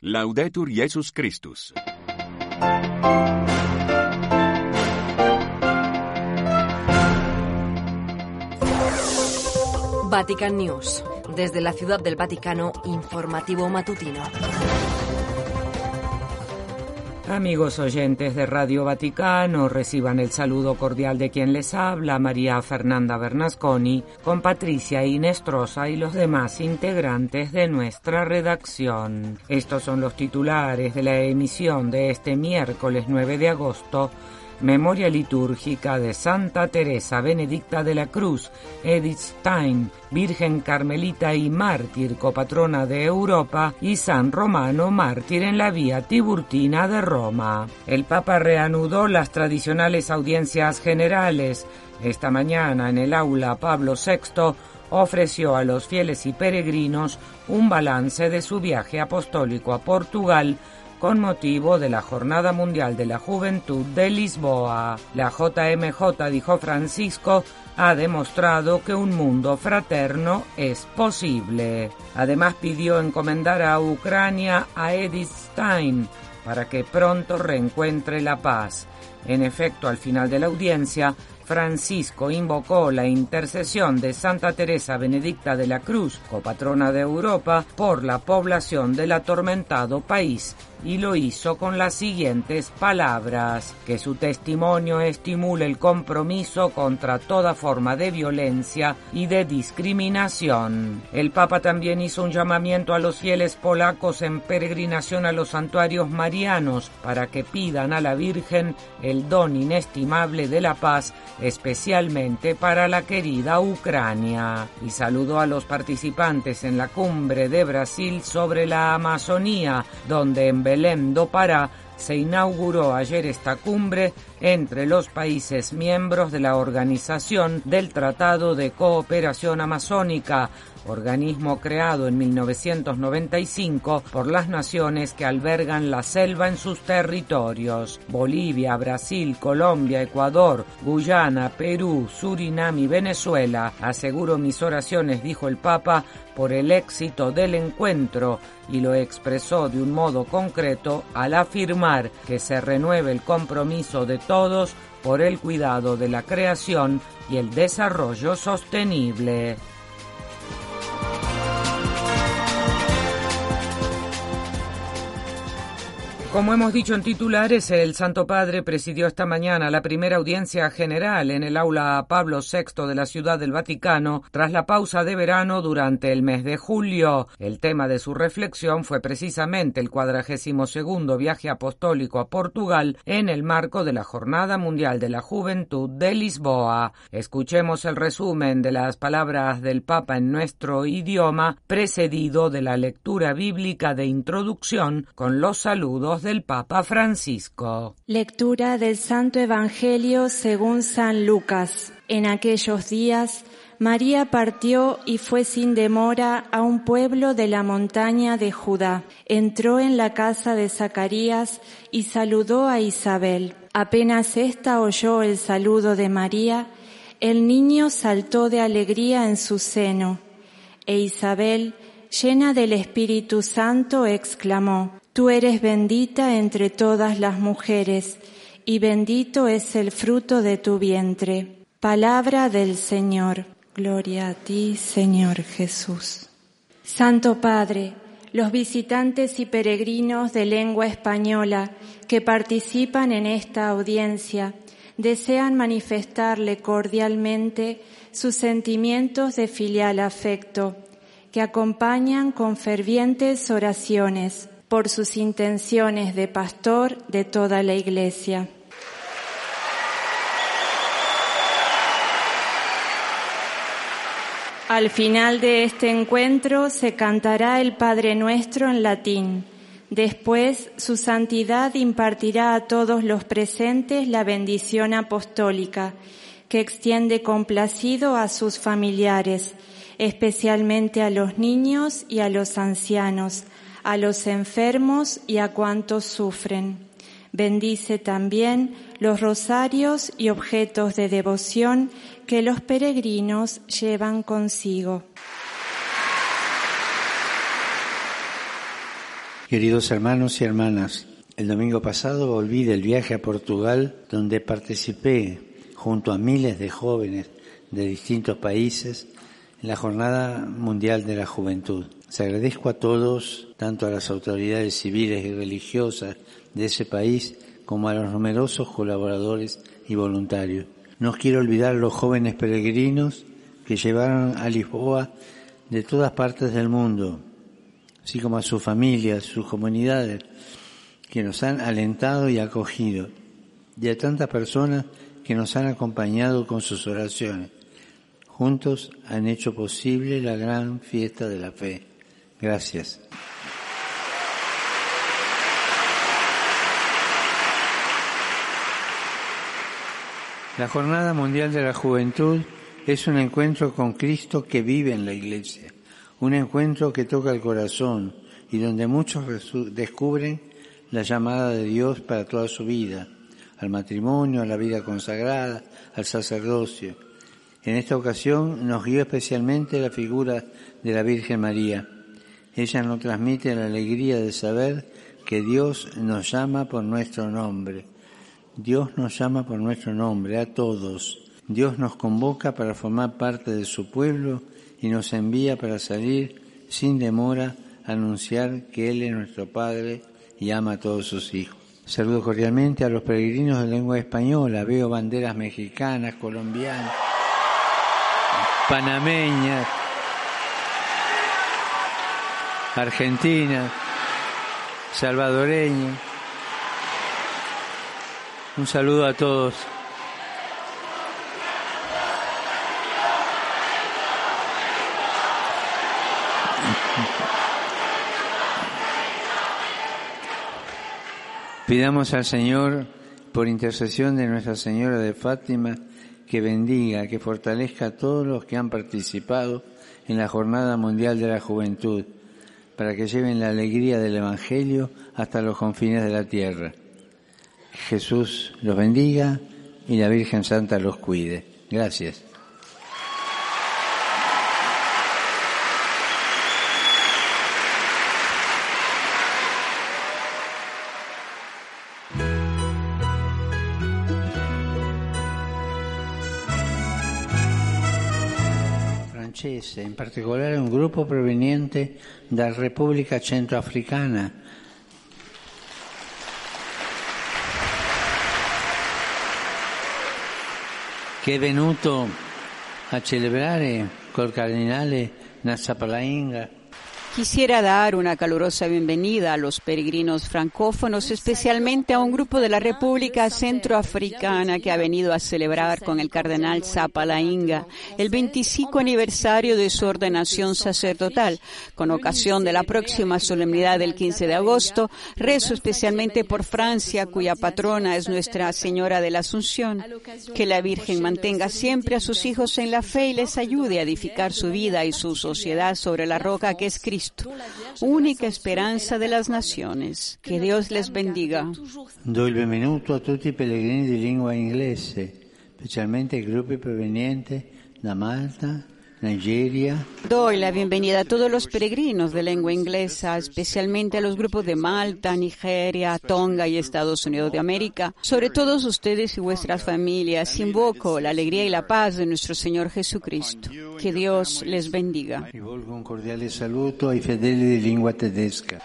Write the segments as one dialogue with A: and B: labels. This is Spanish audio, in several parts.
A: Laudetur Jesus Christus.
B: Vatican News. Desde la Ciudad del Vaticano, informativo matutino.
C: Amigos oyentes de Radio Vaticano, reciban el saludo cordial de quien les habla, María Fernanda Bernasconi, con Patricia Inestrosa y los demás integrantes de nuestra redacción. Estos son los titulares de la emisión de este miércoles 9 de agosto, Memoria litúrgica de Santa Teresa Benedicta de la Cruz, Edith Stein, Virgen Carmelita y mártir, copatrona de Europa, y San Romano, mártir en la Vía Tiburtina de Roma. El Papa reanudó las tradicionales audiencias generales. Esta mañana, en el aula Pablo VI, ofreció a los fieles y peregrinos un balance de su viaje apostólico a Portugal, con motivo de la Jornada Mundial de la Juventud de Lisboa. La JMJ, dijo Francisco, ha demostrado que un mundo fraterno es posible. Además pidió encomendar a Ucrania a Edith Stein para que pronto reencuentre la paz. En efecto, al final de la audiencia, Francisco invocó la intercesión de Santa Teresa Benedicta de la Cruz, copatrona de Europa, por la población del atormentado país, y lo hizo con las siguientes palabras: que su testimonio estimule el compromiso contra toda forma de violencia y de discriminación. El Papa también hizo un llamamiento a los fieles polacos en peregrinación a los santuarios marianos para que pidan a la Virgen el don inestimable de la paz, especialmente para la querida Ucrania, y saludó a los participantes en la cumbre de Brasil sobre la Amazonía, donde en Belém do Pará se inauguró ayer esta cumbre entre los países miembros de la Organización del Tratado de Cooperación Amazónica, organismo creado en 1995 por las naciones que albergan la selva en sus territorios. Bolivia, Brasil, Colombia, Ecuador, Guyana, Perú, Surinam y Venezuela. Aseguro mis oraciones, dijo el Papa, por el éxito del encuentro, y lo expresó de un modo concreto al afirmar que se renueve el compromiso de todos por el cuidado de la creación y el desarrollo sostenible. Como hemos dicho en titulares, el Santo Padre presidió esta mañana la primera audiencia general en el aula Pablo VI de la Ciudad del Vaticano tras la pausa de verano durante el mes de julio. El tema de su reflexión fue precisamente el 42º viaje apostólico a Portugal en el marco de la Jornada Mundial de la Juventud de Lisboa. Escuchemos el resumen de las palabras del Papa en nuestro idioma, precedido de la lectura bíblica de introducción con los saludos del Papa Francisco.
D: Lectura del Santo Evangelio según San Lucas. En aquellos días, María partió y fue sin demora a un pueblo de la montaña de Judá. Entró en la casa de Zacarías y saludó a Isabel. Apenas ésta oyó el saludo de María, el niño saltó de alegría en su seno. E Isabel, llena del Espíritu Santo, exclamó: Tú eres bendita entre todas las mujeres, y bendito es el fruto de tu vientre. Palabra del Señor. Gloria a ti, Señor Jesús. Santo Padre, los visitantes y peregrinos de lengua española que participan en esta audiencia desean manifestarle cordialmente sus sentimientos de filial afecto, que acompañan con fervientes oraciones por sus intenciones de pastor de toda la Iglesia. Al final de este encuentro se cantará el Padre Nuestro en latín. Después, su santidad impartirá a todos los presentes la bendición apostólica, que extiende complacido a sus familiares, especialmente a los niños y a los ancianos, a los enfermos y a cuantos sufren. Bendice también los rosarios y objetos de devoción que los peregrinos llevan consigo.
E: Queridos hermanos y hermanas, el domingo pasado volví del viaje a Portugal, donde participé junto a miles de jóvenes de distintos países en la Jornada Mundial de la Juventud. Les agradezco a todos, tanto a las autoridades civiles y religiosas de ese país, como a los numerosos colaboradores y voluntarios. No quiero olvidar a los jóvenes peregrinos que llevaron a Lisboa de todas partes del mundo, así como a sus familias, sus comunidades, que nos han alentado y acogido, y a tantas personas que nos han acompañado con sus oraciones. Juntos han hecho posible la gran fiesta de la fe. Gracias. La Jornada Mundial de la Juventud es un encuentro con Cristo que vive en la Iglesia, un encuentro que toca el corazón y donde muchos descubren la llamada de Dios para toda su vida, al matrimonio, a la vida consagrada, al sacerdocio. En esta ocasión nos guió especialmente la figura de la Virgen María. Ella nos transmite la alegría de saber que Dios nos llama por nuestro nombre. Dios nos llama por nuestro nombre, a todos. Dios nos convoca para formar parte de su pueblo y nos envía para salir sin demora a anunciar que Él es nuestro Padre y ama a todos sus hijos. Saludo cordialmente a los peregrinos de lengua española. Veo banderas mexicanas, colombianas, panameñas, argentinas, salvadoreñas. Un saludo a todos. Pidamos al Señor, por intercesión de Nuestra Señora de Fátima, que bendiga, que fortalezca a todos los que han participado en la Jornada Mundial de la Juventud, para que lleven la alegría del Evangelio hasta los confines de la tierra. Jesús los bendiga y la Virgen Santa los cuide. Gracias. In particolare un gruppo proveniente dalla Repubblica Centroafricana che è venuto a celebrare col cardinale Nassapalainga.
F: Quisiera dar una calurosa bienvenida a los peregrinos francófonos, especialmente a un grupo de la República Centroafricana que ha venido a celebrar con el cardenal Sapalainga el 25 aniversario de su ordenación sacerdotal. Con ocasión de la próxima solemnidad del 15 de agosto, rezo especialmente por Francia, cuya patrona es Nuestra Señora de la Asunción. Que la Virgen mantenga siempre a sus hijos en la fe y les ayude a edificar su vida y su sociedad sobre la roca que es Cristo, única esperanza de las naciones. Que Dios les bendiga.
E: Do il benvenuto a tutti i pellegrini di lingua inglese, specialmente ai gruppi provenienti da Malta, Nigeria.
F: Doy la bienvenida a todos los peregrinos de lengua inglesa, especialmente a los grupos de Malta, Nigeria, Tonga y Estados Unidos de América. Sobre todos ustedes y vuestras familias, invoco la alegría y la paz de nuestro Señor Jesucristo. Que Dios les bendiga.
E: Rivolgo un cordiale saluto ai fedeli di lingua tedesca.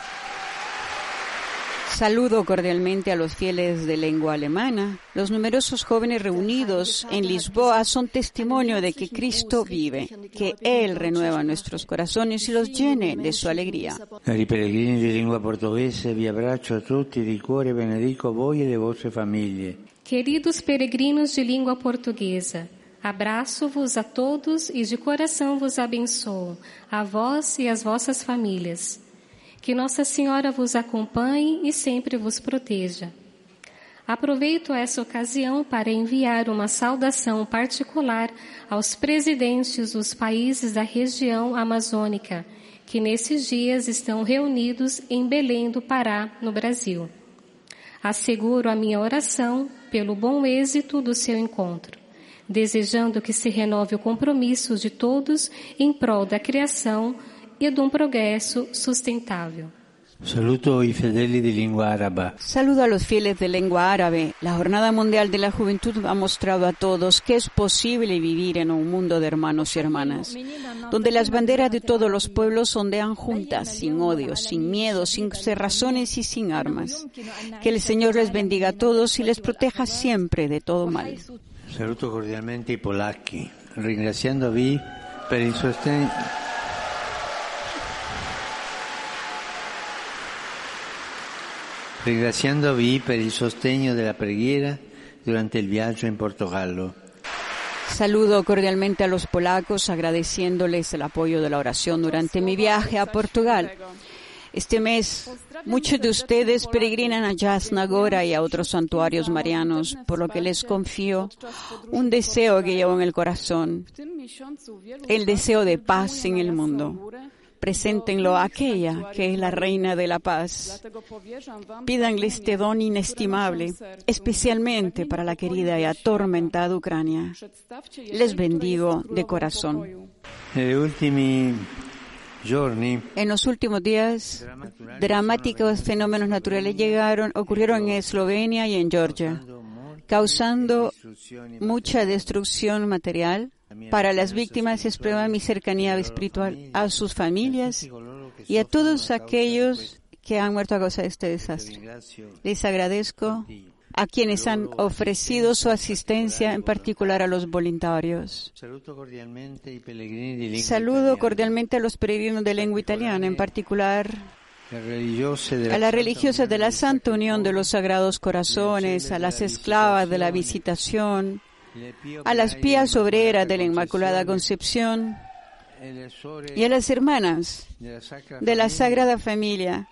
F: Saludo cordialmente a los fieles de lengua alemana. Los numerosos jóvenes reunidos en Lisboa son testimonio de que Cristo vive, que Él renueva nuestros corazones y los llene de su alegría.
E: Cari pellegrini di lingua portoghese, vi abbraccio a tutti di cuore, benedico voi e le vostre famiglie.
G: Queridos peregrinos de língua portuguesa, abraço-vos a todos e de coração vos abençoo, a vós e as vossas famílias. Que Nossa Senhora vos acompanhe e sempre vos proteja. Aproveito essa ocasião para enviar uma saudação particular aos presidentes dos países da região amazônica, que nesses dias estão reunidos em Belém do Pará, no Brasil. Asseguro a minha oração pelo bom êxito do seu encontro, desejando que se renove o compromisso de todos em prol da criação e de um progresso sustentável.
E: Saludo i fedeli di lingua araba.
F: Saludo a los fieles de lengua árabe. La Jornada Mundial de la Juventud ha mostrado a todos que es posible vivir en un mundo de hermanos y hermanas, donde las banderas de todos los pueblos ondean juntas, sin odio, sin miedo, sin cerrazones y sin armas. Que el Señor les bendiga a todos y les proteja siempre de todo mal.
E: Saluto cordialmente i polacchi, ringraziandovi per il sostegno. Ringraziandovi per il sostegno della preghiera durante il viaggio in Portogallo.
F: Saludo cordialmente a los polacos, agradeciéndoles el apoyo de la oración durante mi viaje a Portugal. Este mes, muchos de ustedes peregrinan a Jasna Góra y a otros santuarios marianos, por lo que les confío un deseo que llevo en el corazón, el deseo de paz en el mundo. Preséntenlo a aquella que es la Reina de la Paz. Pídanle este don inestimable, especialmente para la querida y atormentada Ucrania. Les bendigo de corazón. En los últimos días, dramáticos fenómenos naturales ocurrieron en Eslovenia y en Georgia, causando mucha destrucción material. Para las víctimas expresa mi cercanía espiritual a sus familias y a todos aquellos que han muerto a causa de este desastre. Les agradezco a quienes han ofrecido su asistencia, en particular a los voluntarios. Saludo cordialmente a los peregrinos de lengua italiana, en particular a las religiosas de la Santa Unión de los Sagrados Corazones, a las esclavas de la Visitación, a las pías obreras de la Inmaculada Concepción y a las hermanas de la Sagrada Familia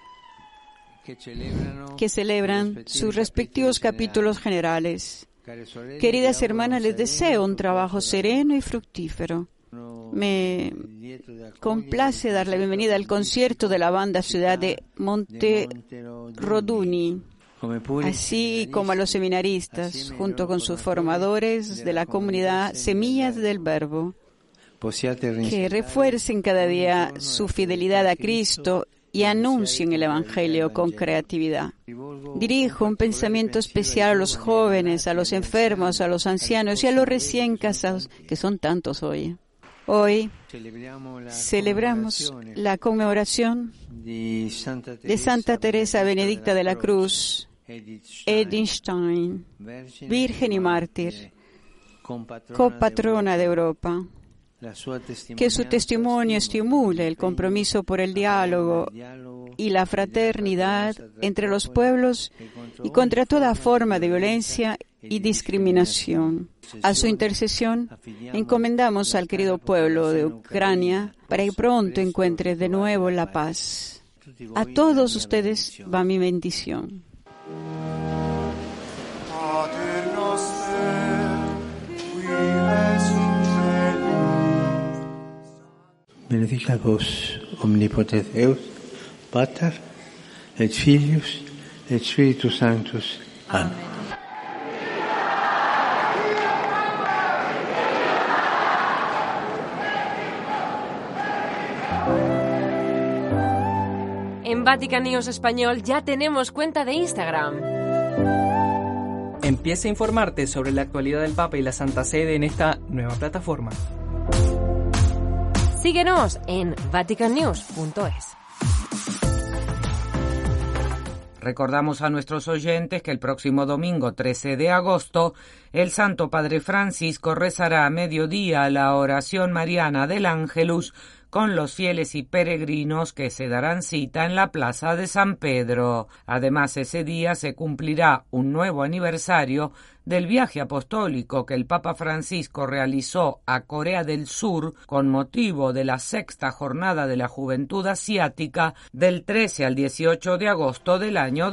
F: que celebran sus respectivos capítulos generales. Queridas hermanas, les deseo un trabajo sereno y fructífero. Me complace dar la bienvenida al concierto de la banda Ciudad de Monteroduni, así como a los seminaristas, junto con sus formadores de la comunidad Semillas del Verbo, que refuercen cada día su fidelidad a Cristo y anuncien el Evangelio con creatividad. Dirijo un pensamiento especial a los jóvenes, a los enfermos, a los ancianos y a los recién casados, que son tantos hoy. Hoy celebramos la conmemoración de Santa Teresa Benedicta de la Cruz, Edelstein, virgen y mártir, copatrona de Europa. Que su testimonio estimule el compromiso por el diálogo y la fraternidad entre los pueblos y contra toda forma de violencia y discriminación. A su intercesión encomendamos al querido pueblo de Ucrania para que pronto encuentre de nuevo la paz. A todos ustedes va mi bendición.
E: Benedicat vos omnipotens Deus, Pater, et Filius, et Spiritus Sanctus. Amén.
B: En Vatican News Español ya tenemos cuenta de Instagram.
H: Empieza a informarte sobre la actualidad del Papa y la Santa Sede en esta nueva plataforma.
B: Síguenos en vaticannews.es.
C: Recordamos a nuestros oyentes que el próximo domingo 13 de agosto, el Santo Padre Francisco rezará a mediodía la oración mariana del Ángelus con los fieles y peregrinos que se darán cita en la Plaza de San Pedro. Además, ese día se cumplirá un nuevo aniversario del viaje apostólico que el Papa Francisco realizó a Corea del Sur con motivo de la 6ª Jornada de la Juventud Asiática del 13 al 18 de agosto del año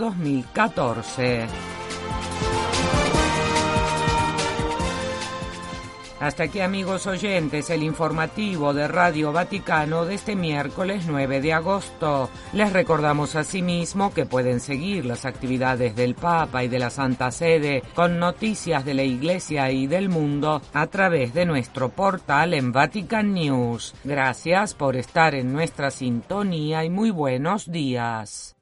C: 2014. Hasta aquí, amigos oyentes, el informativo de Radio Vaticano de este miércoles 9 de agosto. Les recordamos asimismo que pueden seguir las actividades del Papa y de la Santa Sede con noticias de la Iglesia y del mundo a través de nuestro portal en Vatican News. Gracias por estar en nuestra sintonía y muy buenos días.